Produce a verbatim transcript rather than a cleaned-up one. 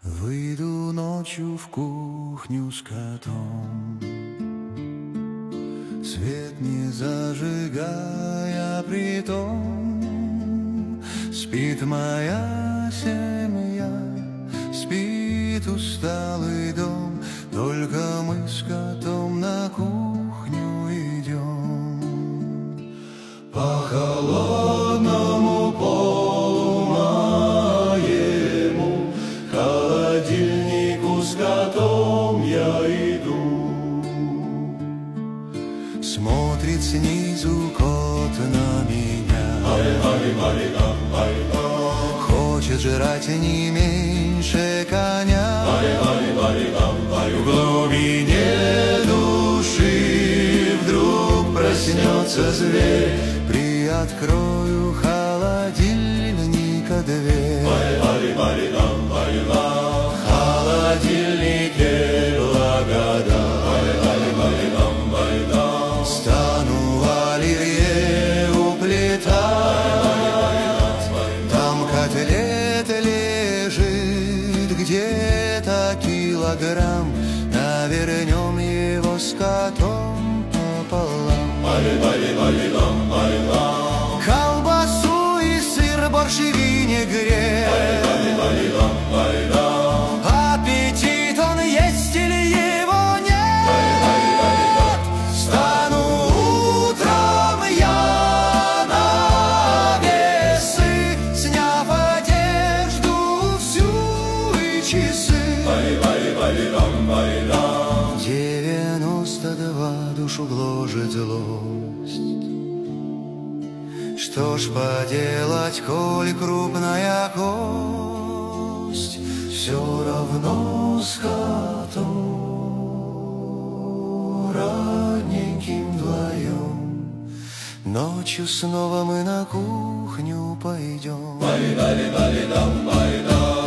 Выйду ночью в кухню с котом, свет не зажигая, притом спит моя семья, спит усталый дом. Только мы с котом на кухню идем. По холодному полу моему, к холодильнику с котом я иду. Смотрит снизу кот на меня, хочет жрать не меньше коня. В глубине души вдруг проснется зверь, приоткрою холодильника дверь. В холодильнике благодать, стану оливье уплетать. Там котлет лежит где-то килограмм, навернем его с котом пополам. Колбасу и сыр, борщ и винегрет, аппетит он есть или его нет? Стану утром я на весы, сняв одежду всю и часы. Девяносто два душу гложет злость. Что ж поделать, коль крупная кость, все равно с котом родненьким вдвоем ночью снова мы на кухню пойдем.